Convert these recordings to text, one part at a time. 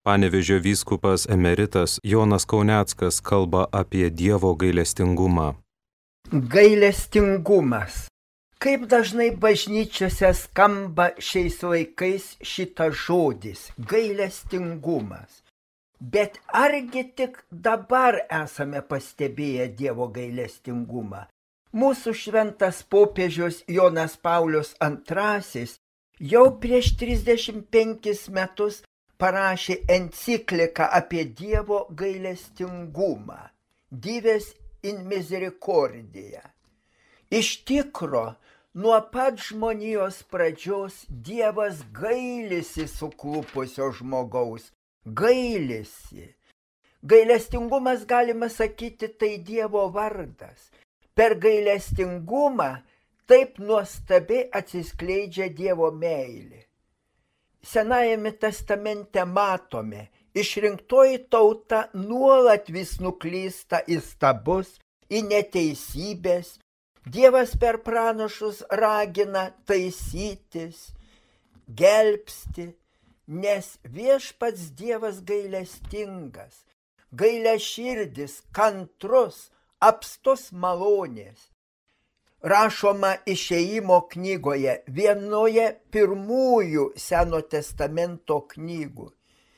Panevėžio vyskupas emeritas Jonas Kauneckas kalba apie Dievo gailestingumą. Gailestingumas. Kaip dažnai bažnyčiose skamba šiais laikais šitas žodis - gailestingumas. Bet argi tik dabar esame pastebėję Dievo gailestingumą? Mūsų šventas popiežius Jonas Paulius II jau prieš 35 metus parašė encikliką apie Dievo gailestingumą – Dives in misericordia. Iš tikro, nuo pat žmonijos pradžios Dievas gailisi suklupusio žmogaus, gailisi. Gailestingumas, galima sakyti, tai Dievo vardas. Per gailestingumą taip nuostabiai atsiskleidžia Dievo meilė. Senajame testamente matome, išrinktoji tauta nuolat vis nuklysta į stabus, į neteisybės. Dievas per pranašus ragina taisytis, gelbsti, nes viešpats Dievas gailestingas, gailiaširdis, kantrus, apstus malonės. Rašoma Išėjimo knygoje, vienoje pirmųjų Seno testamento knygų.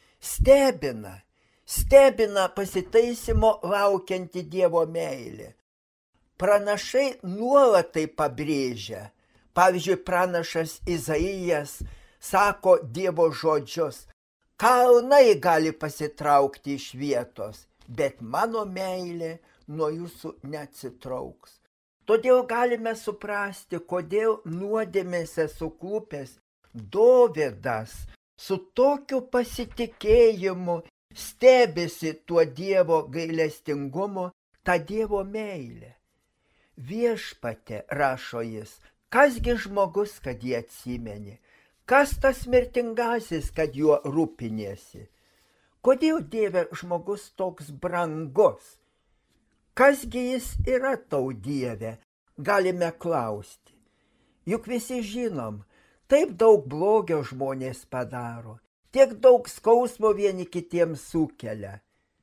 Stebina pasitaisymo laukianti Dievo meilė. Pranašai nuolat tai pabrėžia. Pavyzdžiui, pranašas Izaijas sako Dievo žodžius: kalnai gali pasitraukti iš vietos, bet mano meilė nuo jūsų neatsitrauks. Todėl galime suprasti, kodėl nuodėmėse suklupęs Dovydas su tokiu pasitikėjimu stebisi tuo Dievo gailestingumu, tą Dievo meilę. Viešpatie, rašo jis, kasgi žmogus, kad jį atsimeni, kas tas mirtingasis, kad juo rūpiniesi. Kodėl, Dieve, žmogus toks brangus? Kasgi jis yra tau, Dieve, galime klausti. Juk visi žinom, taip daug blogio žmonės padaro, tiek daug skausmo vieni kitiems sukelia.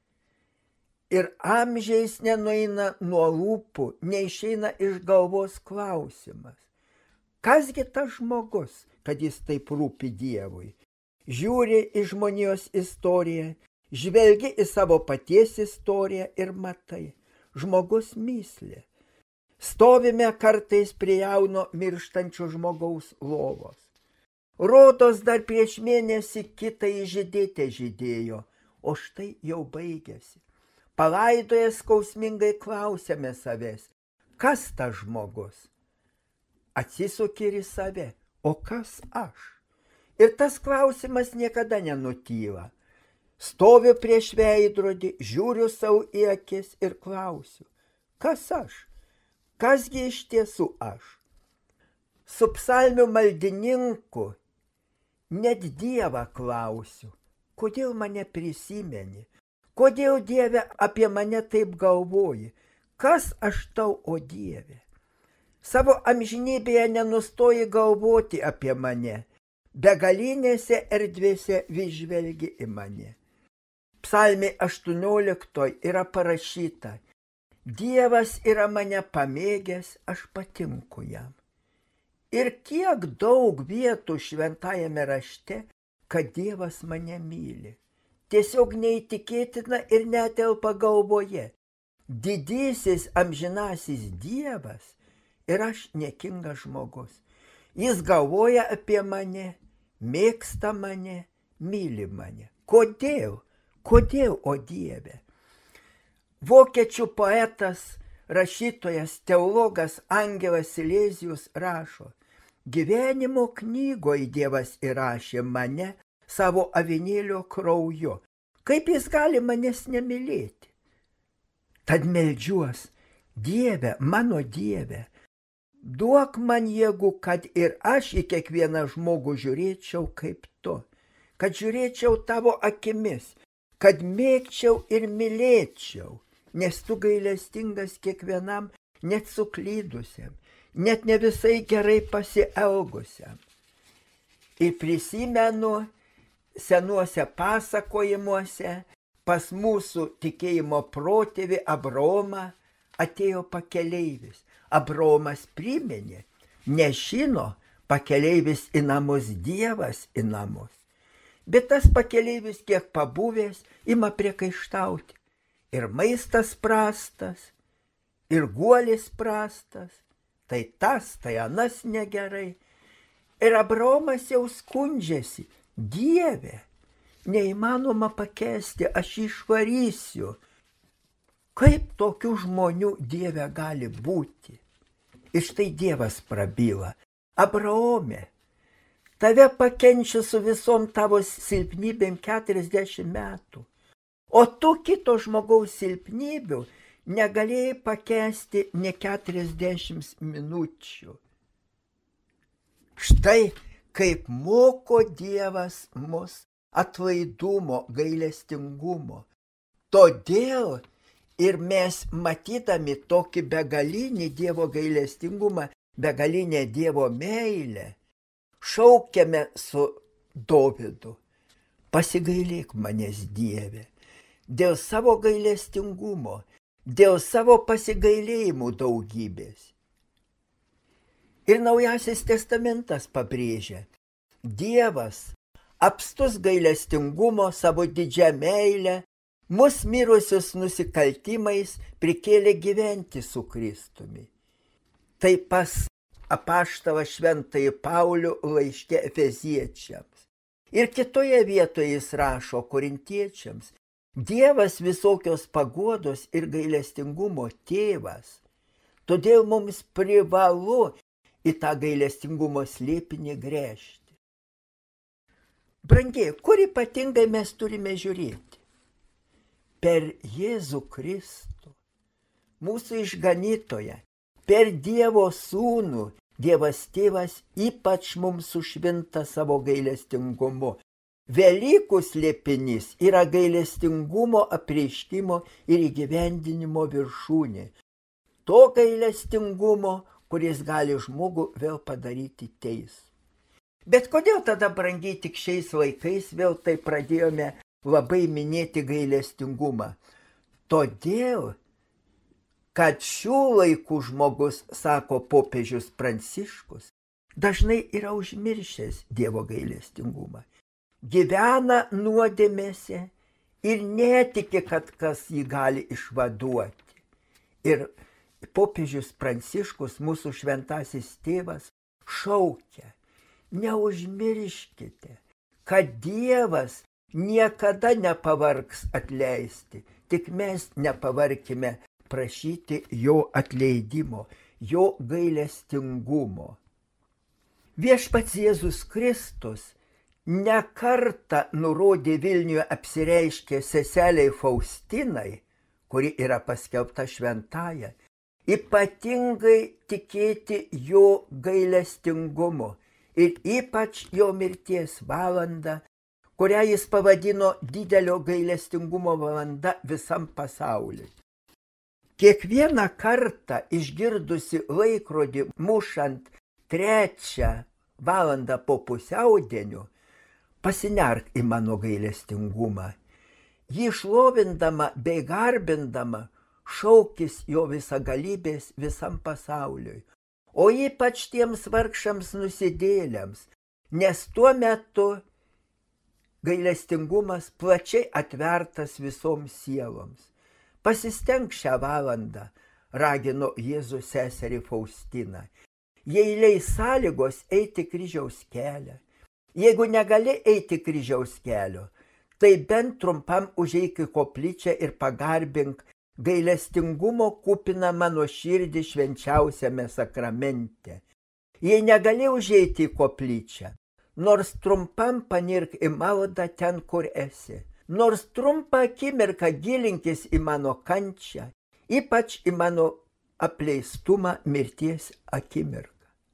Ir amžiais nenueina nuo lūpų, neišeina iš galvos klausimas. Kasgi tas žmogus, kad jis taip rūpi Dievui? Žiūri į žmonijos istoriją, žvelgi į savo paties istoriją ir matai. Žmogus myslė. Stovime kartais prie jauno mirštančio žmogaus lovos. Rodos dar prieš mėnesį kitą žydėtė žydėjo, o štai jau baigėsi. Palaidoję skausmingai klausėme savęs, kas tas žmogus? Atsisuki ir į save, o kas aš? Ir tas klausimas niekada nenutyla. Stoviu prieš veidrodį, žiūriu savo į akis ir klausiu, kas aš? Kasgi iš tiesų aš? Su psalmių maldininku net Dievą klausiu, kodėl mane prisimeni? Kodėl, Dieve, apie mane taip galvoji? Kas aš tau, o Dieve? Savo amžinybėje nenustoji galvoti apie mane, begalinėse erdvėse vis žvelgi į mane. Psalmė 18 yra parašyta: Dievas yra mane pamėgęs, aš patinku jam. Ir kiek daug vietų šventajame rašte, kad Dievas mane myli. Tiesiog neįtikėtina ir netelpa galvoje. Didysis amžinasis Dievas ir aš niekingas žmogus. Jis galvoja apie mane, mėgsta mane, myli mane. Kodėl? Kodėl, o Dieve? Vokiečių poetas, rašytojas, teologas Angelas Silezijus rašo: gyvenimo knygoje Dievas įrašė mane savo avinėlio krauju. Kaip jis gali manęs nemylėti? Tad meldžiuos: Dieve, mano Dieve, duok man jėgų, kad ir aš į kiekvieną žmogų žiūrėčiau kaip tu, kad žiūrėčiau tavo akimis, kad mėgčiau ir mylėčiau, nes tu gailestingas kiekvienam, net suklydusiam, net ne visai gerai pasielgusiam. Ir prisimenu senuose pasakojimuose pas mūsų tikėjimo protėvį Abraomą atėjo pakeleivis. Abraomas priminė, nežino pakeleivis į namus, Dievas į namus. Bet tas pakeleivis, kiek pabuvęs, ima priekaištauti. Ir maistas prastas, ir guolis prastas, tai tas, tai anas negerai. Ir Abraomas jau skundžiasi, Dieve, neįmanoma pakęsti, aš išvarysiu. Kaip tokių žmonių, Dieve, gali būti? Ir štai Dievas prabyla, Abraome, tave pakenčiu su visom tavo silpnybėm 40 metų, o tu kito žmogaus silpnybių negalėjai pakęsti ne 40 minučių. Štai kaip moko Dievas mus atlaidumo, gailestingumo. Todėl ir mes, matydami tokį begalinį Dievo gailestingumą, begalinę Dievo meilę, šaukiame su Dovydu, pasigailėk manęs, Dieve, dėl savo gailestingumo, dėl savo pasigailėjimų daugybės. Ir Naujasis testamentas pabrėžia, Dievas apstus gailestingumo savo didžią meilę, mus mirusius nusikaltimais prikėlė gyventi su Kristumi. Tai pas apaštalą šventąjį Paulių laiške Efeziečiams. Ir kitoje vietoje jis rašo Korintiečiams, Dievas visokios paguodos ir gailestingumo tėvas, todėl mums privalu į tą gailestingumo slėpinį gręžti. Brangiai, kur ypatingai mes turime žiūrėti? Per Jėzų Kristų, mūsų išganytoją, per Dievo Sūnų, Dievas Tėvas ypač mums sušvinta savo gailestingumu. Velykų slėpinys yra gailestingumo apreiškimo ir įgyvendinimo viršūnė. To gailestingumo, kuris gali žmogų vėl padaryti teisų. Bet kodėl tada, brangiai, tik šiais laikais vėl tai pradėjome labai minėti gailestingumą? Todėl, kad šių laikų žmogus, sako popiežius Pranciškus, dažnai yra užmiršęs Dievo gailestingumą. Gyvena nuodėmėse ir netiki, kad kas jį gali išvaduoti. Ir popiežius Pranciškus, mūsų šventasis tėvas, šaukia, neužmirškite, kad Dievas niekada nepavargs atleisti, tik mes nepavarkime prašyti jo atleidimo, jo gailestingumo. Viešpats Jėzus Kristus ne kartą nurodė Vilniuje apsireiškę seseliai Faustinai, kuri yra paskelbta šventąja, ypatingai tikėti jo gailestingumu ir ypač jo mirties valandą, kurią jis pavadino didelio gailestingumo valanda visam pasauliui. Kiekvieną kartą išgirdusi laikrodį mušant 3 valandą po pusiaudienio, pasinerk į mano gailestingumą. Jį šlovindama bei garbindama šaukis jo visagalybės visam pasauliui, o ypač tiems vargšams nusidėliams, nes tuo metu gailestingumas plačiai atvertas visoms sieloms. Pasistenk šią valandą, ragino Jėzus seserį Faustiną. Jei leis sąlygos eiti kryžiaus kelią, jeigu negali eiti kryžiaus kelio, tai bent trumpam užeik į koplyčią ir pagarbink gailestingumo kupiną mano širdį švenčiausiame sakramente. Jei negali užeiti į koplyčią, nors trumpam panirk į maldą ten, kur esi, nors trumpą akimirką gilinkis į mano kančią, ypač į mano apleistumą mirties akimirką.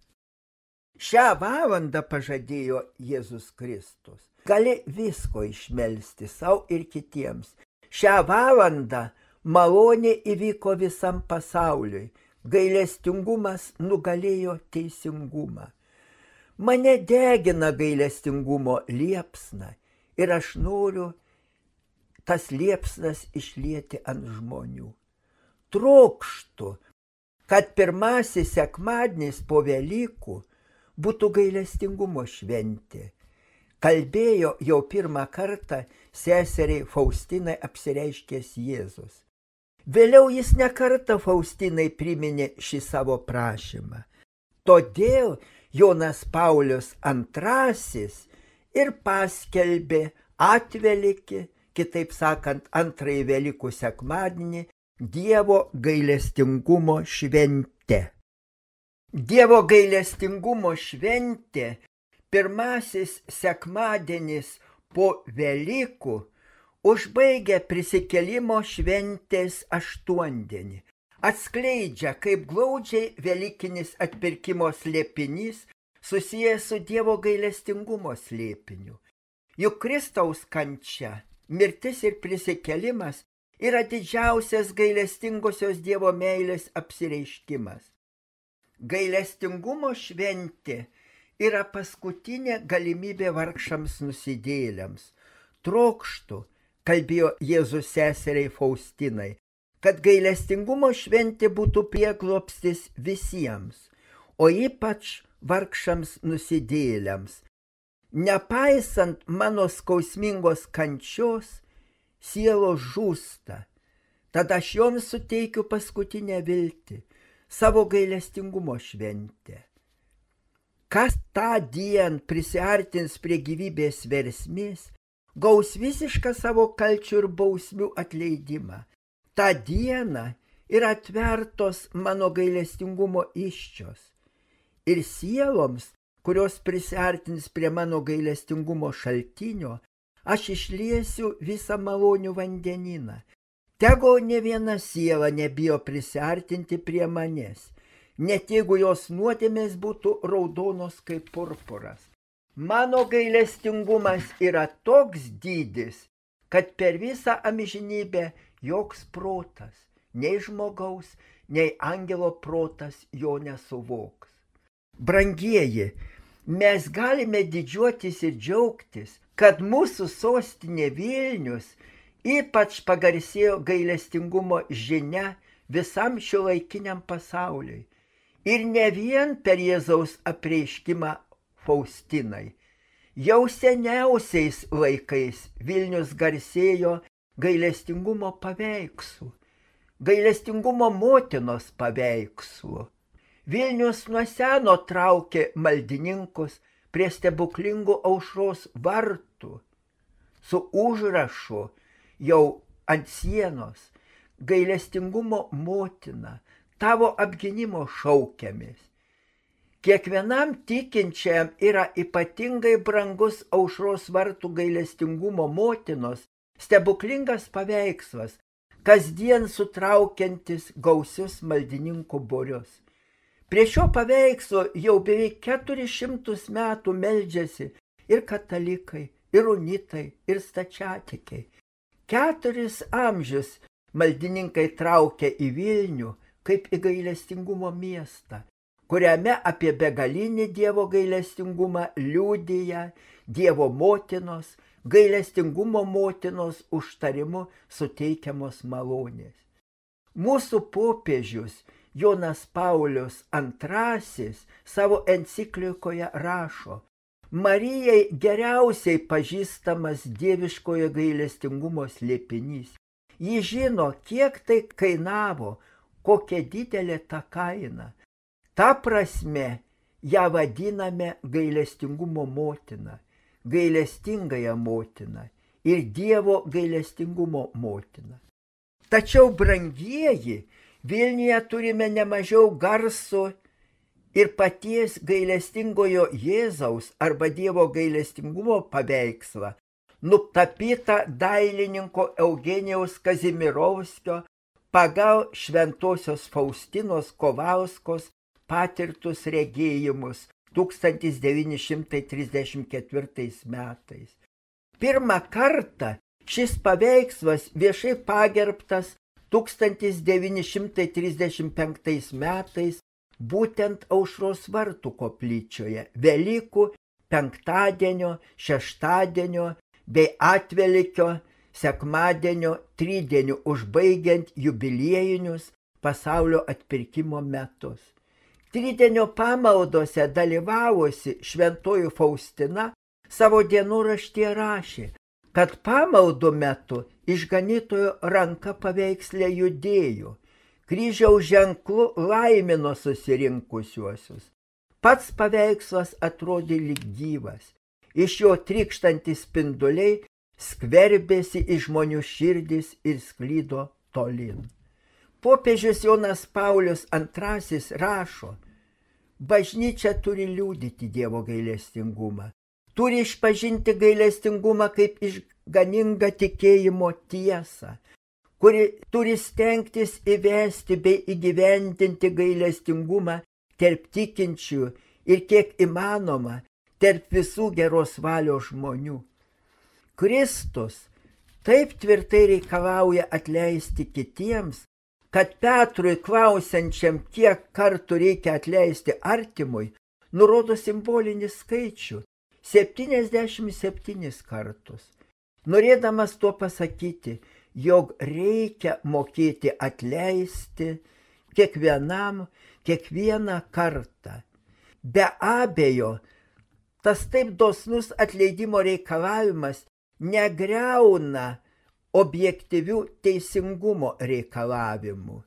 Šią valandą, pažadėjo Jėzus Kristus, gali visko išmelsti sau ir kitiems. Šią valandą malonė įvyko visam pasauliui, gailestingumas nugalėjo teisingumą. Mane degina gailestingumo liepsna ir aš noriu tas liepsnas išlieti ant žmonių. Trokštu, kad pirmasis sekmadienis po Velykų būtų gailestingumo šventė. Kalbėjo jau pirmą kartą seseriai Faustinai apsireiškęs Jėzus. Vėliau jis ne kartą Faustinai priminė šį savo prašymą. Todėl Jonas Paulius II ir paskelbė atvelykį, kitaip sakant, antrąjį Velykų sekmadienį, Dievo gailestingumo šventė. Dievo gailestingumo šventė, pirmasis sekmadienis po Velykų, užbaigia prisikėlimo šventės aštuondienį. Atskleidžia, kaip glaudžiai velykinis atpirkimo slėpinys susijęs su Dievo gailestingumo slėpiniu. Juk Kristaus kančia, mirtis ir prisikėlimas yra didžiausias gailestingosios Dievo meilės apsireiškimas. Gailestingumo šventė yra paskutinė galimybė vargšams nusidėjėliams. Trokštu, kalbėjo Jėzus seseriai Faustinai, kad gailestingumo šventė būtų prieglobstis visiems, o ypač vargšams nusidėjėliams. Nepaisant mano skausmingos kančios, sielos žūsta, tada aš joms suteikiu paskutinę viltį, savo gailestingumo šventę. Kas tą dieną prisiartins prie gyvybės versmės, gaus visišką savo kalčių ir bausmių atleidimą. Ta diena yra atvertos mano gailestingumo iščios. Ir sieloms, kurios prisiartins prie mano gailestingumo šaltinio, aš išliesiu visą malonių vandenyną. Tegu ne viena siela nebijo prisiartinti prie manęs, net jeigu jos nuodėmės būtų raudonos kaip purpuras. Mano gailestingumas yra toks dydis, kad per visą amžinybę joks protas, nei žmogaus, nei angelo protas jo nesuvoks. Brangieji, mes galime didžiuotis ir džiaugtis, kad mūsų sostinė Vilnius ypač pagarsėjo gailestingumo žinia visam šiuolaikiniam pasauliui. Ir ne vien per Jėzaus apreiškimą Faustinai. Jau seniausiais laikais Vilnius garsėjo gailestingumo paveikslu, gailestingumo motinos paveikslu. Vilnius nuo seno traukė maldininkus prie stebuklingų aušros vartų su užrašu jau ant sienos: gailestingumo motina, tavo apgynimo šaukiamės. Kiekvienam tikinčiam yra ypatingai brangus aušros vartų gailestingumo motinos stebuklingas paveikslas, kasdien sutraukiantis gausius maldininkų būrius. Prie šio paveikslo jau beveik 400 metų meldžiasi ir katalikai, ir unitai, ir stačiatikiai. 4 amžius maldininkai traukia į Vilnių kaip į gailestingumo miestą, kuriame apie begalinį Dievo gailestingumą liudija Dievo motinos, gailestingumo motinos užtarimu suteikiamos malonės. Mūsų popiežius Jonas Paulius II savo enciklikoje rašo: Marijai geriausiai pažįstamas dieviškojo gailestingumo slėpinys. Ji žino, kiek tai kainavo, kokia didelė ta kaina. Ta prasme ją vadiname gailestingumo motina, gailestingąją motiną ir Dievo gailestingumo motiną. Tačiau, brangieji, Vilniuje turime nemažiau garsų ir paties gailestingojo Jėzaus arba Dievo gailestingumo paveikslą, nutapytą dailininko Eugenijaus Kazimirovskio pagal šventosios Faustinos Kovalskos patirtus regėjimus 1934 metais. Pirmą kartą šis paveikslas viešai pagerbtas 1935 metais būtent Aušros vartų koplyčioje Velykų penktadienio, šeštadienio bei atvelykio, sekmadienio, tridienių užbaigiant jubiliejinius pasaulio atpirkimo metus. Tridienio pamaldose dalyvavusi šventoji Faustina savo dienoraštyje rašė, kad pamaldų metu išganytojo ranka paveiksle judėjo, kryžiaus ženklu laimino susirinkusiuosius. Pats paveikslas atrodė lyg gyvas, iš jo trykštantys spinduliai skverbėsi į žmonių širdis ir sklydo tolin. Popiežius Jonas Paulius II rašo, bažnyčia turi liudyti Dievo gailestingumą, turi išpažinti gailestingumą kaip išganingą tikėjimo tiesą, kuri turi stengtis įvesti bei įgyvendinti gailestingumą tarp tikinčių ir kiek įmanoma tarp visų geros valios žmonių. Kristus taip tvirtai reikalauja atleisti kitiems, kad Petrui klausiančiam, kiek kartų reikia atleisti artimui, nurodo simbolinį skaičių – 77 kartus. Norėdamas tuo pasakyti, jog reikia mokėti atleisti kiekvienam, kiekvieną kartą. Be abejo, tas taip dosnus atleidimo reikalavimas negriauna objektyvių teisingumo reikalavimų.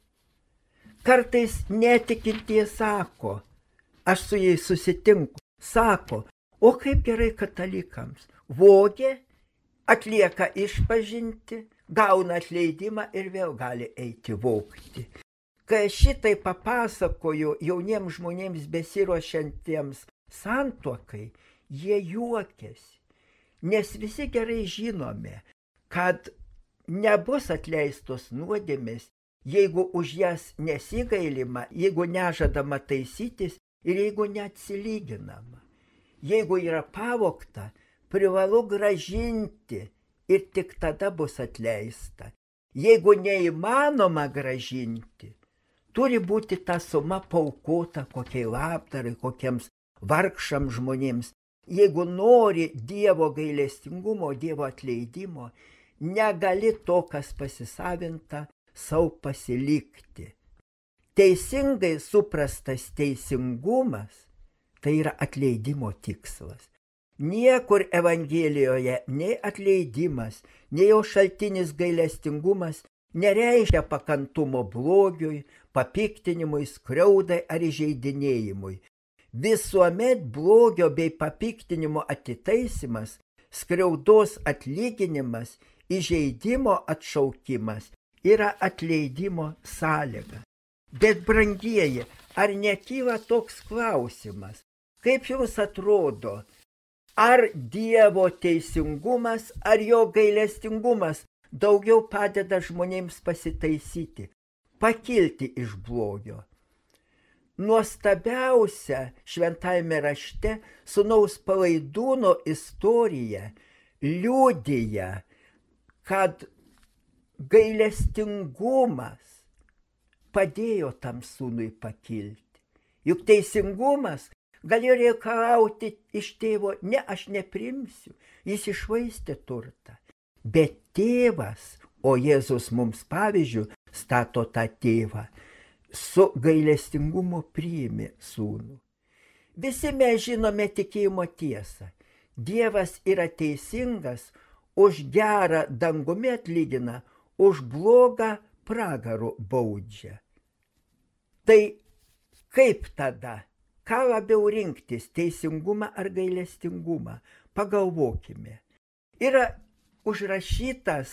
Kartais netikintieji sako, aš su jais susitinku, sako, o kaip gerai katalikams, vogė, atlieka išpažinti, gauna atleidimą ir vėl gali eiti vogti. Kai šitai papasakoju jauniems žmonėms besiruošiantiems santuokai, jie juokiasi, nes visi gerai žinome, kad nebus atleistos nuodėmės, jeigu už jas nesigailima, jeigu nežadama taisytis ir jeigu neatsilyginama. Jeigu yra pavogta, privalu grąžinti ir tik tada bus atleista. Jeigu neįmanoma grąžinti, turi būti ta suma paaukota kokiai labdarai, kokiems vargšams žmonėms. Jeigu nori Dievo gailestingumo, Dievo atleidimo, negali to, kas pasisavinta, sau pasilikti. Teisingai suprastas teisingumas tai yra atleidimo tikslas. Niekur Evangelijoje nei atleidimas, nei jo šaltinis gailestingumas nereiškia pakantumo blogiui, papiktinimui, skriaudai ar įžeidinėjimui. Visuomet blogio bei papiktinimo atitaisimas, skriaudos atlyginimas, įžeidimo atšaukimas yra atleidimo sąlyga. Bet brangieji, ar nekyla toks klausimas, kaip jums atrodo, ar Dievo teisingumas, ar jo gailestingumas daugiau padeda žmonėms pasitaisyti, pakilti iš blogio? Nuostabiausia šventajame rašte sūnaus Palaidūno istorija liudija, kad gailestingumas padėjo tam sūnui pakilti. Juk teisingumas galėjo reikalauti iš tėvo, ne, aš neprimsiu, jis iššvaistė turtą. Bet tėvas, o Jėzus mums pavyzdžių stato tą tėvą, su gailestingumu priėmė sūnų. Visi mes žinome tikėjimo tiesą. Dievas yra teisingas, už gerą dangumi atlygina, už blogą pragaru baudžia. Tai kaip tada? Ką labiau rinktis, teisingumą ar gailestingumą? Pagalvokime. Yra užrašytas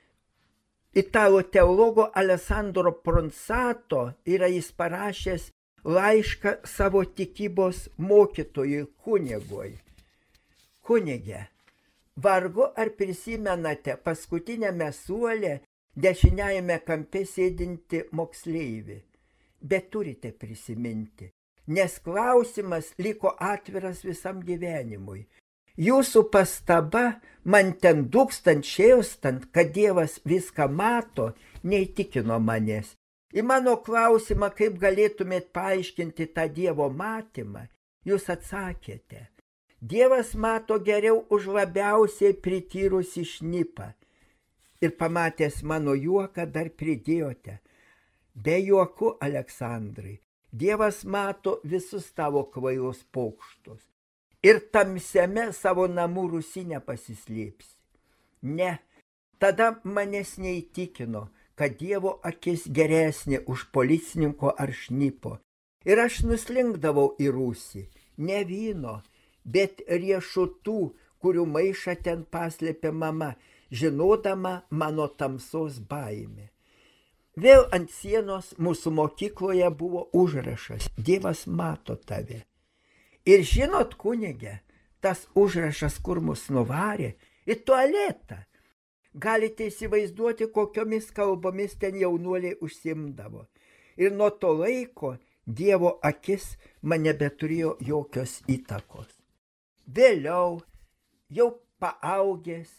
italų teologo Alessandro Pronsato, yra jis parašęs laišką savo tikybos mokytojui kunigui. Kunige, vargu ar prisimenate paskutinėme suole dešiniajame kampe sėdinti moksleivį, bet turite prisiminti, nes klausimas liko atviras visam gyvenimui. Jūsų pastaba man ten dūkstant, šėstant, kad Dievas viską mato, neįtikino manęs. Į mano klausimą, kaip galėtumėt paaiškinti tą Dievo matymą, jūs atsakėte, Dievas mato geriau už labiausiai prityrusi šnipą. Ir pamatęs mano juoką dar pridėjote. Be juokų, Aleksandrai, Dievas mato visus tavo kvailus pokštus. Ir tamsiame savo namų rūsy nepasislėpsi. Ne, tada manęs neįtikino, kad Dievo akis geresnė už policininko ar šnipo. Ir aš nuslinkdavau į rūsį, ne vyno, bet riešutų, kurių maišą ten paslėpė mama, žinodama mano tamsos baimę. Vėl ant sienos mūsų mokykloje buvo užrašas: Dievas mato tave. Ir žinot, kunige, tas užrašas kur mus nuvarė? Į tualetą. Galite įsivaizduoti, kokiomis kalbomis ten jaunuoliai užsimdavo. Ir nuo to laiko Dievo akis man nebeturėjo jokios įtakos. Vėliau, jau paaugęs,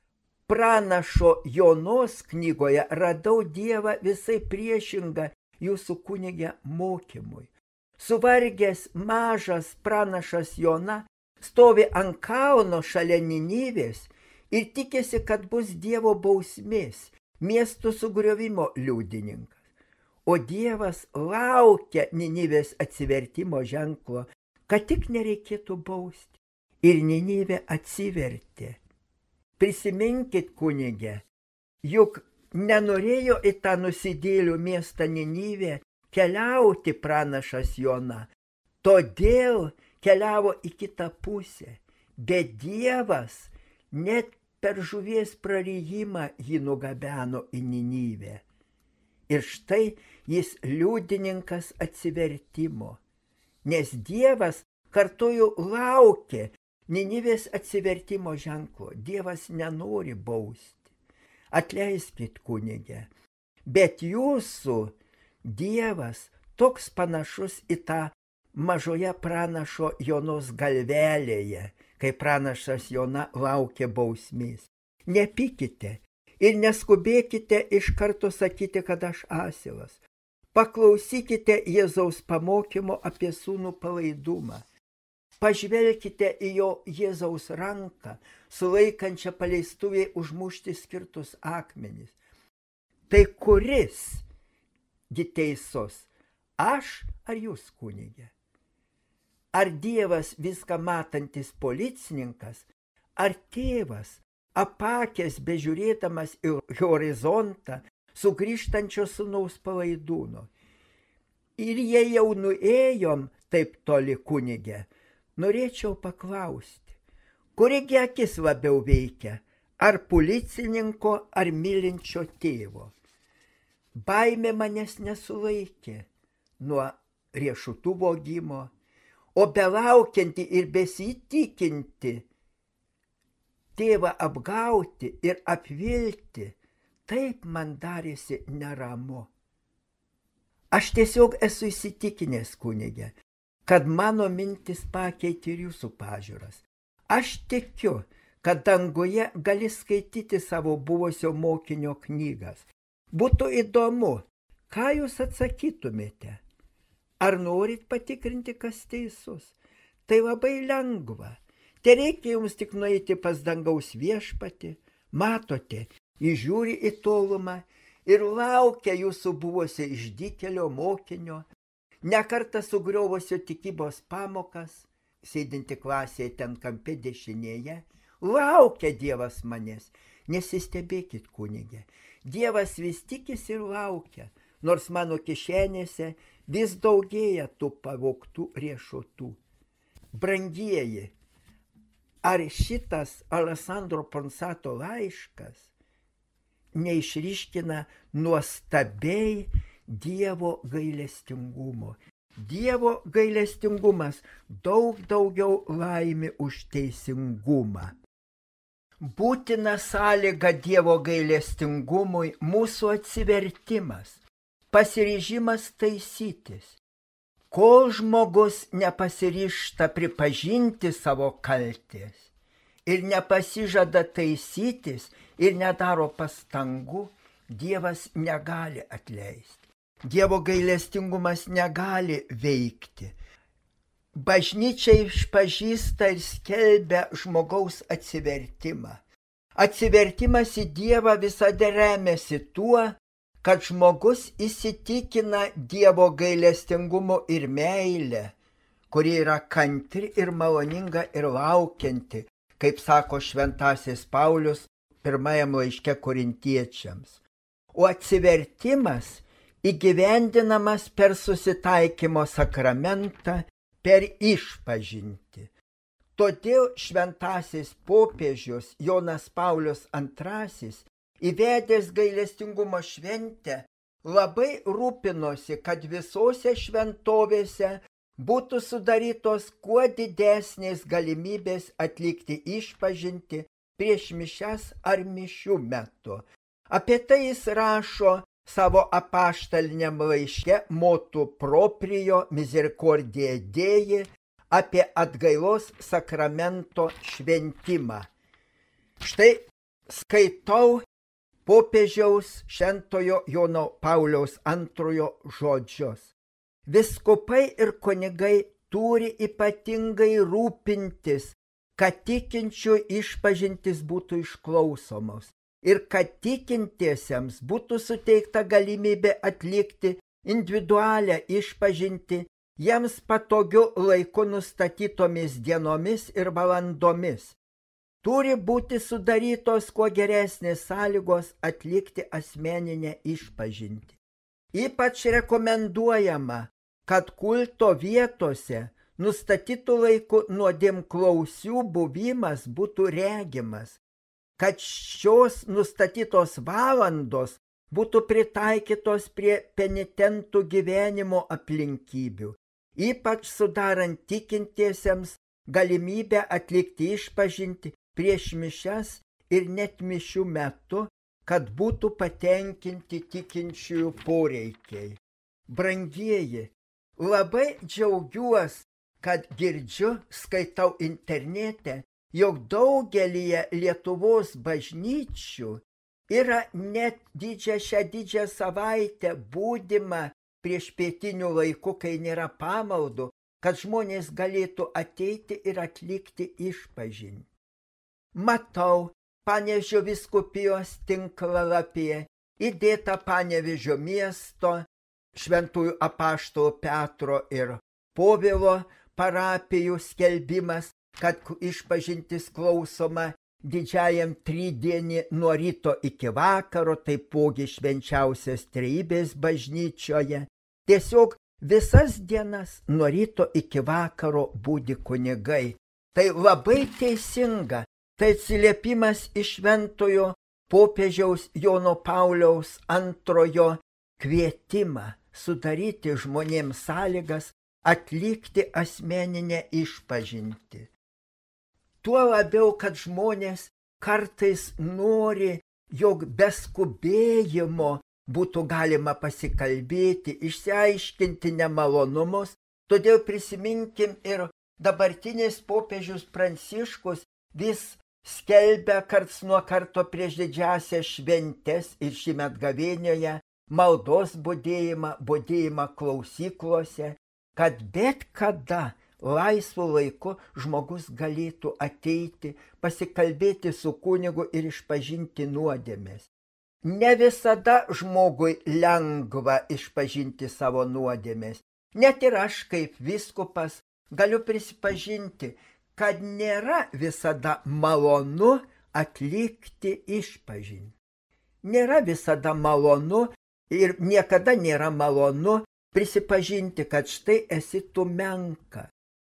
pranašo Jonos knygoje radau Dievą visai priešingą jūsų kunige mokymui. Suvargęs mažas pranašas Jona stovi ant kalno šalia Ninivės ir tikėsi, kad bus Dievo bausmės, miestų sugriovimo liudininkas. O Dievas laukia Ninivės atsivertimo ženklo, kad tik nereikėtų bausti. Ir Ninivė atsivertė. Prisiminkit, kunige, juk nenorėjo į tą nusidėlių miestą Ninivę keliauti pranašas Jona, todėl keliavo į kitą pusę. Bet Dievas net per žuvies prarijimą jį nugabeno į Ninivę. Ir štai jis liudininkas atsivertimo, nes Dievas kartoju laukė Ninivės atsivertimo ženklo. Dievas nenori bausti. Atleiskit, kunige, bet jūsų Dievas toks panašus į tą mažoje pranašo Jonos galvelėje, kai pranašas Jona laukia bausmės. Nepykite ir neskubėkite iš karto sakyti, kad aš asilas. Paklausykite Jėzaus pamokymo apie sūnų palaidumą. Pažvelkite į jo Jėzaus ranką, sulaikančią paleistuviai užmušti skirtus akmenis. Tai kuris gi teisus? Aš ar jūs, kunige? Ar Dievas viską matantis policininkas, ar tėvas, apakęs bežiūrėdamas į horizontą sugrįžtančio sūnaus palaidūno? Ir jei jau nuėjom taip toli, kunige, norėčiau paklausti, kurigi akis labiau veikia, ar policininko, ar mylinčio tėvo? Baimė manęs nesulaikė nuo riešutų vogimo, o belaukianti ir besitikinti tėvą apgauti ir apvilti, taip man darėsi neramu. Aš tiesiog esu įsitikinęs, kunige, kad mano mintis pakeitė ir jūsų pažiūras. Aš tikiu, kad danguje gali skaityti savo buvusio mokinio knygas. Būtų įdomu, ką jūs atsakytumėte. Ar norit patikrinti, kas teisus? Tai labai lengva. Te reikia jums tik nueiti pas dangaus viešpatį. Matote, jis žiūri į tolumą ir laukia jūsų buvusio išdykėlio mokinio, nekartą sugriovusio tikybos pamokas, sėdinti klasėje ten kampe dešinėje. Laukia Dievas manęs. Nesistebėkit, kunige. Dievas vis tikisi ir laukia, nors mano kišenėse vis daugėja tų pavogtų riešutų. Brangieji, ar šitas Alessandro Ponsato laiškas neišryškina nuostabiai Dievo gailestingumo? Dievo gailestingumas daug daugiau laimi už teisingumą. Būtina sąlyga Dievo gailestingumui mūsų atsivertimas, pasiryžimas taisytis. Kol žmogus nepasiryžta pripažinti savo kaltės ir nepasižada taisytis ir nedaro pastangų, Dievas negali atleisti. Dievo gailestingumas negali veikti. Bažnyčia išpažįsta ir skelbia žmogaus atsivertimą. Atsivertimas į Dievą visada remiasi tuo, kad žmogus įsitikina Dievo gailestingumu ir meilę, kuri yra kantri ir maloninga ir laukianti, kaip sako šventasis Paulius pirmajam laiške Korintiečiams. O atsivertimas įgyvendinamas per susitaikymo sakramentą, per išpažintį. Todėl šventasis popiežius Jonas Paulius II, įvedęs gailestingumo šventę, labai rūpinosi, kad visose šventovėse būtų sudarytos kuo didesnės galimybės atlikti išpažintį prieš mišias ar mišių metu. Apie tai jis rašo savo apaštaliniam laiške Motu proprio misericordiae Dei apie atgailos sakramento šventimą. Štai skaitau popiežiaus šventojo Jono Pauliaus II žodžius. Vyskupai ir kunigai turi ypatingai rūpintis, kad tikinčių išpažintis būtų išklausomos ir kad tikintiesiems būtų suteikta galimybė atlikti individualią išpažintį jiems patogiu laiku nustatytomis dienomis ir valandomis. Turi būti sudarytos kuo geresnės sąlygos atlikti asmeninę išpažintį. Ypač rekomenduojama, kad kulto vietose nustatytų laiku nuodėmklausių buvimas būtų regimas, kad šios nustatytos valandos būtų pritaikytos prie penitentų gyvenimo aplinkybių, ypač sudarant tikintiesiems galimybę atlikti išpažintį prieš mišias ir net mišių metu, kad būtų patenkinti tikinčiųjų poreikiai. Brangieji, labai džiaugiuosi, kad girdžiu, skaitau internete, jog daugelyje Lietuvos bažnyčių yra net šią didžią savaitę būdima prieš pietinių laikų, kai nėra pamaldų, kad žmonės galėtų ateiti ir atlikti išpažintį. Matau, Panevėžio vyskupijos tinklalapyje įdėta Panevėžio miesto, šventųjų apaštalų Petro ir Povilo parapijų skelbimas, kad išpažintis klausoma didžiajam tridienį nuo ryto iki vakaro, taipogi švenčiausios trejybės bažnyčioje. Tiesiog visas dienas nuo ryto iki vakaro budi kunigai. Tai labai teisinga. Tai atsiliepimas iš šventojo popiežiaus Jono Pauliaus II kvietimą sudaryti žmonėms sąlygas atlikti asmeninę išpažintį. Tuo labiau, kad žmonės kartais nori, jog be skubėjimo būtų galima pasikalbėti, išsiaiškinti nemalonumus, todėl prisiminkim ir dabartinis popiežius Pranciškus vis skelbia karts nuo karto prieš didžiąsias šventes ir šįmet gavėnioje maldos budėjimą klausyklose, kad bet kada laisvu laiku žmogus galėtų ateiti, pasikalbėti su kunigu ir išpažinti nuodėmes. Ne visada žmogui lengva išpažinti savo nuodėmes. Net ir aš kaip vyskupas galiu prisipažinti, kad nėra visada malonu atlikti išpažintį. Nėra visada malonu ir niekada nėra malonu prisipažinti, kad štai esi tu menka.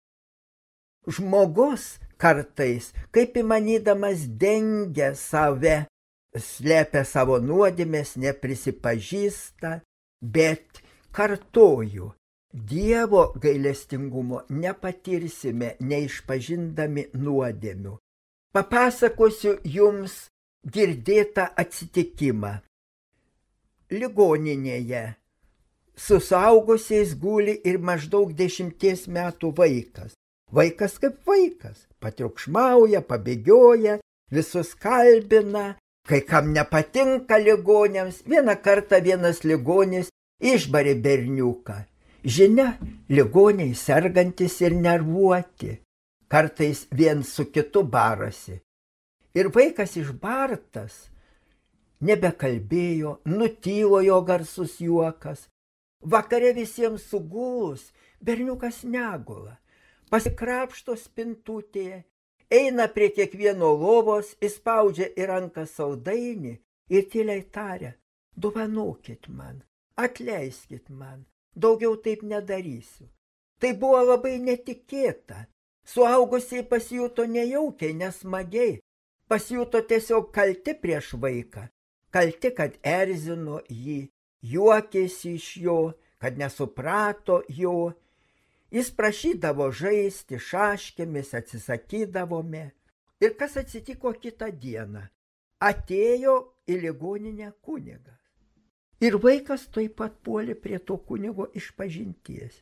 Žmogus kartais, kaip įmanydamas, dengia save, slepia savo nuodėmes, neprisipažįsta, bet kartoju, Dievo gailestingumo nepatirsime neišpažindami nuodėmių. Papasakosiu jums girdėtą atsitikimą. Ligoninėje su suaugusiais guli ir maždaug 10 metų vaikas. Vaikas kaip vaikas, patriukšmauja, pabėgioja, visus kalbina, kai kam nepatinka ligoniams. Vieną kartą vienas ligonis išbarė berniuką. Žinia, ligoniai sergantis ir nervuoti, kartais vien su kitu barasi. Ir vaikas išbartas nebekalbėjo, nutylo jo garsus juokas. Vakare visiems suguls, berniukas negula, pasikrapšto spintutėje, eina prie kiekvieno lovos, įspaudžia į ranką saldainį ir tyliai taria: dovanokit man, atleiskit man, daugiau taip nedarysiu. Tai buvo labai netikėta. Suaugusiai pasijuto nejaukiai, nesmagiai, pasijuto tiesiog kalti prieš vaiką. Kalti, kad erzino jį, juokėsi iš jo, kad nesuprato jo. Jis prašydavo žaisti šaškėmis, atsisakydavome. Ir kas atsitiko kitą dieną? Atėjo į ligoninę kunigas. Ir vaikas taip pat puolė prie to kunigo išpažinties.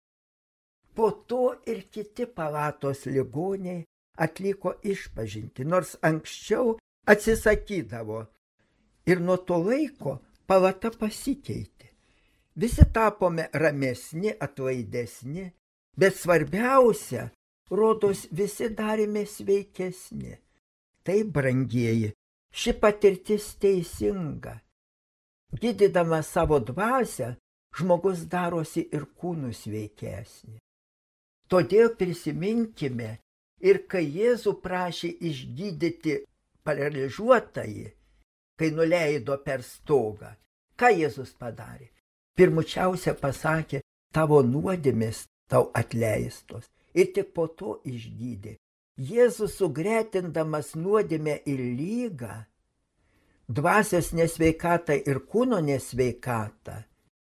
Po to ir kiti palatos ligoniai atliko išpažintį, nors anksčiau atsisakydavo. Ir nuo to laiko palata pasikeitė. Visi tapome ramesni, atlaidesni, bet svarbiausia, rodos visi darėme sveikesni. Tai, brangieji, ši patirtis teisinga. Gydydama savo dvasią, žmogus darosi ir kūnų sveikesnį. Todėl prisiminkime, ir kai Jėzų prašė išgydyti paralyžiuotąjį, kai nuleido per stogą, ką Jėzus padarė? Pirmučiausia pasakė: tavo nuodėmės tau atleistos. Ir tik po to išgydė. Jėzus, sugretindamas nuodėmę ir lygą, dvasios nesveikatą ir kūno nesveikatą,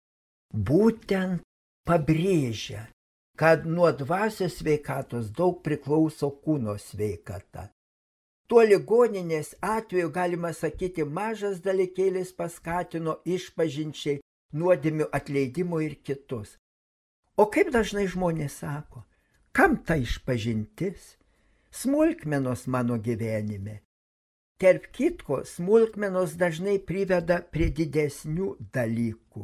būtent pabrėžia, kad nuo dvasios sveikatos daug priklauso kūno sveikata. Tuo ligoninės atveju, galima sakyti, mažas dalykėlis paskatino išpažinčiai, nuodėmių atleidimo ir kitus. O kaip dažnai žmonės sako: kam ta išpažintis? Smulkmenos mano gyvenime. Tarp kitko, smulkmenos dažnai priveda prie didesnių dalykų.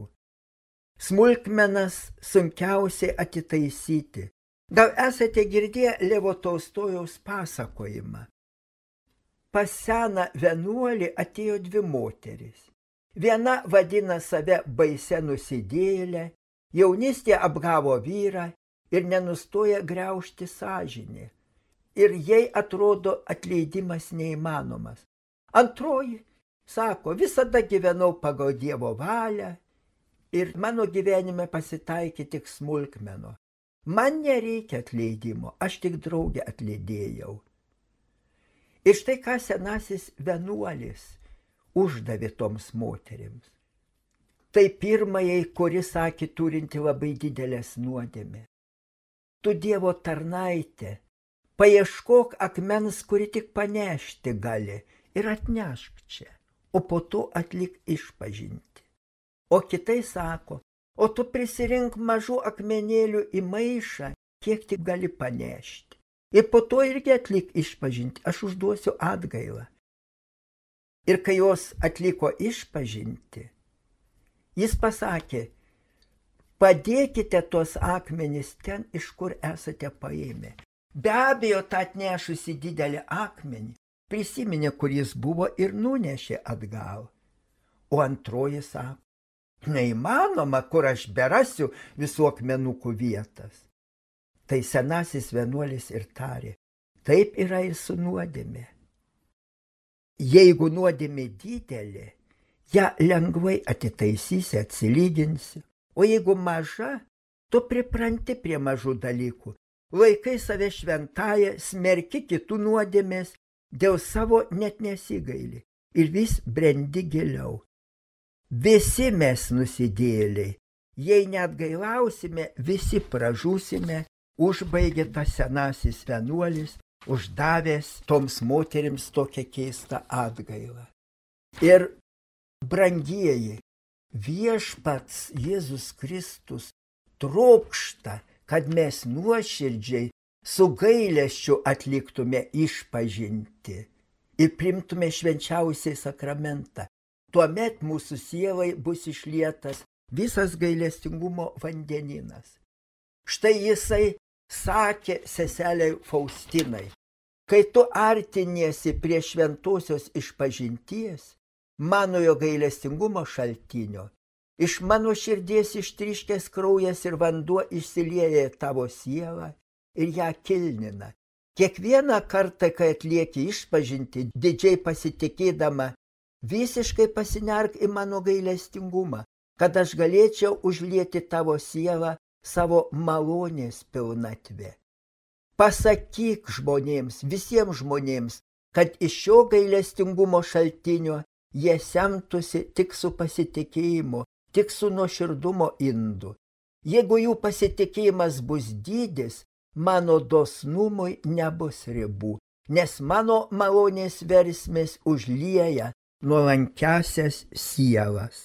Smulkmenas sunkiausiai atitaisyti. Gal esate girdėję Levo Tolstojaus pasakojimą? Pas seną vienuolį atėjo dvi moterys. Viena vadina save baisia nusidėjėlė, jaunystėje apgavo vyrą ir nenustoja griaužti sąžinė. Ir jai atrodo atleidimas neįmanomas. Antroji sako: visada gyvenau pagal Dievo valią ir mano gyvenime pasitaikė tik smulkmeno. Man nereikia atleidimo, aš tik draugę atleidėjau. Ir štai ką senasis vienuolis uždavė toms moterims. Tai pirmajai, kuri sakė, turinti labai didelės nuodėmės: tu Dievo tarnaitė, paieškok akmens, kuri tik panešti gali, ir atnešk čia, o po to atlik išpažintį. O kitai sako: o tu prisirink mažų akmenėlių į maišą, kiek tik gali panešti. Ir po to irgi atlik išpažintį, aš užduosiu atgailą. Ir kai jos atliko išpažintį, jis pasakė: padėkite tuos akmenis ten, iš kur esate paėmę. Be abejo, tą atnešusi didelį akmenį prisiminė, kur jis buvo, ir nunešė atgal. O antroji sako: neįmanoma, kur aš berasiu visų akmenukų vietas. Tai senasis vienuolis ir tarė: taip yra ir su nuodėmė. Jeigu nuodėmė didelė, ją lengvai atitaisysi, atsilyginsi. O jeigu maža, tu pripranti prie mažų dalykų. Laikai save šventąją, smerki kitų nuodėmės, dėl savo net nesigaili. Ir vis brendi giliau. Visi mes nusidėjėliai. Jei neatgailausime, visi pražūsime. Užbaigė tas senasis vienuolis, uždavęs toms moterims tokią keistą atgailą. Ir, brangieji, viešpats Jėzus Kristus trokšta, kad mes nuoširdžiai su gailesčiu atliktume išpažintį ir primtume švenčiausiai sakramentą. Tuomet mūsų sielai bus išlietas visas gailestingumo vandenynas. Štai jisai sakė seseliai Faustinai, kai tu artiniesi prie šventosios išpažinties, manojo gailestingumo šaltinio, iš mano širdies ištriškęs kraujas ir vanduo išsilieja tavo sielą ir ją kilnina. Kiekvieną kartą, kai atlieki išpažinti, didžiai pasitikėdama, visiškai pasinerk į mano gailestingumą, kad aš galėčiau užlieti tavo sielą savo malonės pilnatvė. Pasakyk žmonėms, visiems žmonėms, kad iš šio gailestingumo šaltinio jie semtųsi tik su pasitikėjimu, tik su nuoširdumo indu. Jeigu jų pasitikėjimas bus didis, mano dosnumui nebus ribų, nes mano malonės versmės užlieja nuolankiasias sielas.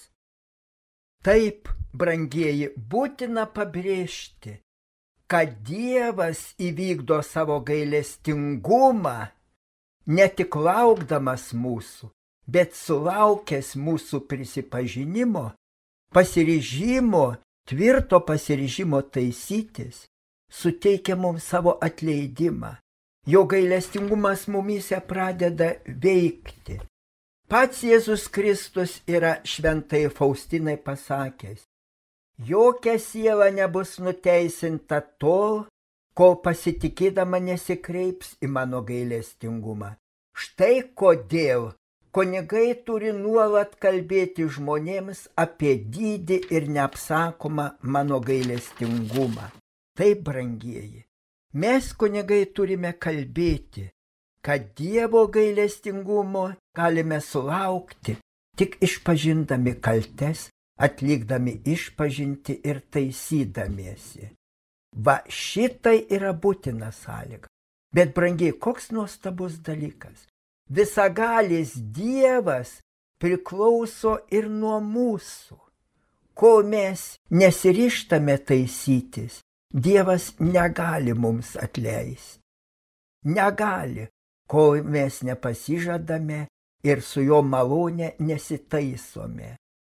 Taip, brangieji, būtina pabrėžti, kad Dievas įvykdo savo gailestingumą ne tik laukdamas mūsų, bet sulaukęs mūsų prisipažinimo, pasiryžimo, tvirto pasiryžimo taisytis, suteikia mums savo atleidimą. Jo gailestingumas mumyse pradeda veikti. Pats Jėzus Kristus yra šventai Faustinai pasakęs, jokia siela nebus nuteisinta tol, kol pasitikėdama nesikreips į mano gailestingumą. Štai kodėl kunigai turi nuolat kalbėti žmonėms apie didį ir neapsakomą mano gailestingumą. Taip, brangieji, mes kunigai turime kalbėti, kad Dievo gailestingumo galime sulaukti tik išpažindami kaltes, atlikdami išpažinti ir taisydamiesi. Va šitai yra būtina sąlyga. Bet, brangiai, koks nuostabus dalykas. Visagalis Dievas priklauso ir nuo mūsų. Kol mes nesirištame taisytis, Dievas negali mums atleisti. Negali, kol mes nepasižadame ir su jo malone nesitaisome.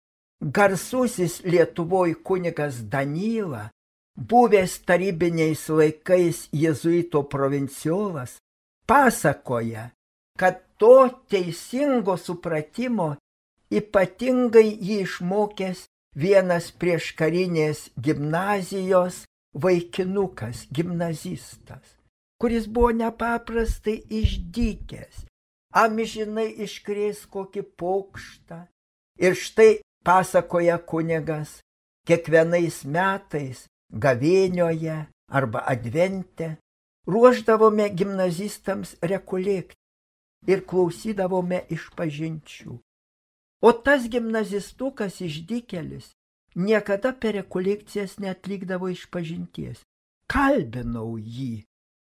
Garsusis Lietuvoj kunigas Danyla, buvęs tarybiniais laikais jėzuito provinciolas, pasakoja, kad to teisingo supratimo ypatingai jį išmokęs vienas prieškarinės gimnazijos vaikinukas, gimnazistas, kuris buvo nepaprastai išdykęs, amžinai iškrės kokį pokštą. Ir štai pasakoja kunigas, kiekvienais metais gavėnioje arba advente ruošdavome gimnazistams rekolekciją ir klausydavome išpažinčių. O tas gimnazistukas išdykėlis niekada per rekolekcijas neatlikdavo išpažinties. Kalbinau jį.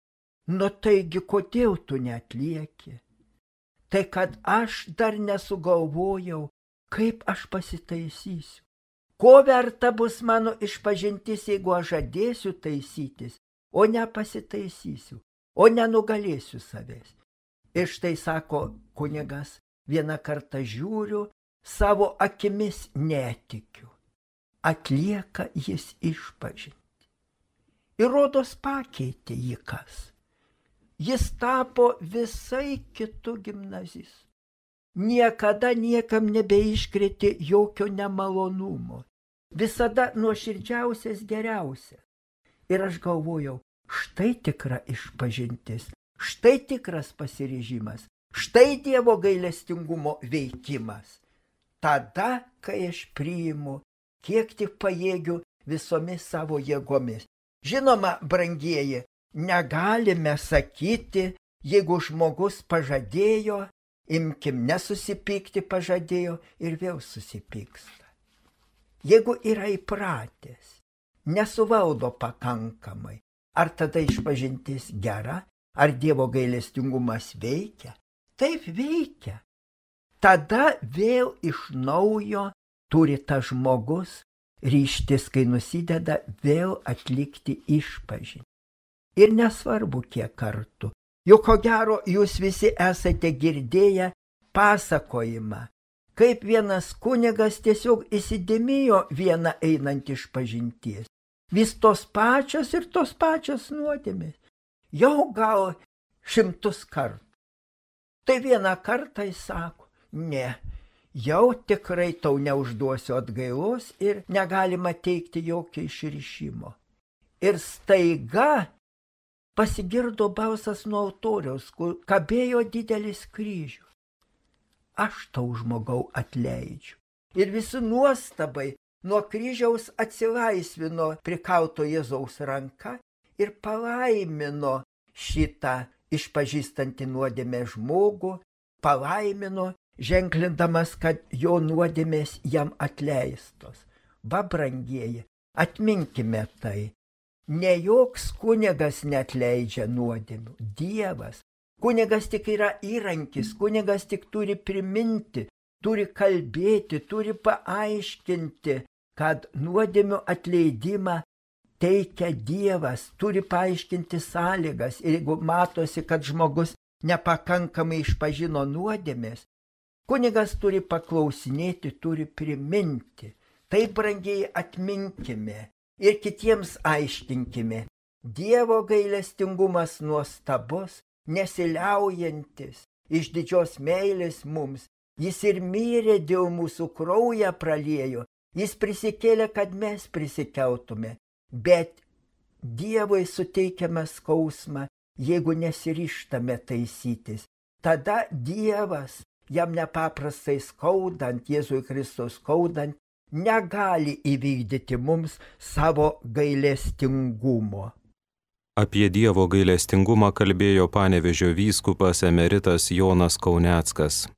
Nu taigi, kodėl tu neatlieki? Tai kad aš dar nesugalvojau, kaip aš pasitaisysiu. Ko verta bus mano išpažintis, jeigu aš žadėsiu taisytis, o nepasitaisysiu, o nenugalėsiu savęs. Ir štai sako kunigas, vieną kartą žiūriu, savo akimis netikiu. Atlieka jis išpažinti. Ir rodos pakeitė jį kas. Jis tapo visai kitų gimnazistu. Niekada niekam nebeiškrėtė jokio nemalonumo. Visada nuoširdžiausias geriausias. Ir aš galvojau, štai tikra išpažintis, štai tikras pasiryžimas, štai Dievo gailestingumo veikimas. Tada, kai aš priimu, kiek tik pajėgiu visomis savo jėgomis. Žinoma, brangieji, negalime sakyti, jeigu žmogus pažadėjo, imkim nesusipykti pažadėjo ir vėl susipyksta. Jeigu yra įpratęs, nesuvaldo pakankamai, ar tada išpažintis gera, ar Dievo gailestingumas veikia? Taip veikia. Tada vėl iš naujo turi tas žmogus ryžtis, kai nusideda, vėl atlikti išpažinti. Ir nesvarbu kiek kartų. Juk ko gero jūs visi esate girdėję pasakojimą, kaip vienas kunigas tiesiog įsidėmėjo vieną einant iš pažinties. Vis tos pačios ir tos pačios nuodėmės. Jau gal 100 kartų. Tai vieną kartą jis sako, ne, jau tikrai tau neužduosiu atgailos ir negalima teikti jokio išrišimo. Ir staiga pasigirdo balsas nuo altoriaus, kur kabėjo didelis kryžius. Aš tau, žmogau, atleidžiu. Ir visi nuostabai nuo kryžiaus atsilaisvino prikalto Jėzaus ranka ir palaimino šitą išpažįstantį nuodėmę žmogų, palaimino, ženklindamas, kad jo nuodėmės jam atleistos. Va, brangieji, atminkime tai. Ne joks kunigas neatleidžia nuodėmių, Dievas. Kunigas tik yra įrankis, kunigas tik turi priminti, turi kalbėti, turi paaiškinti, kad nuodėmių atleidimą teikia Dievas, turi paaiškinti sąlygas. Ir jeigu matosi, kad žmogus nepakankamai išpažino nuodėmės, kunigas turi paklausinėti, turi priminti. Tai, brangiai, atminkime ir kitiems aiškinkime. Dievo gailestingumas nuostabus, nesiliaujantis, iš didžios meilės mums. Jis ir mirė dėl mūsų, kraują praliejo. Jis prisikėlė, kad mes prisikeltume. Bet Dievui suteikiame skausmą, jeigu nesiryžtame taisytis. Tada Dievas, jam nepaprastai skaudant, Jėzui Kristaus skaudant, negali įvykdyti mums savo gailestingumo. Apie Dievo gailestingumą kalbėjo Panevėžio vyskupas emeritas Jonas Kauneckas.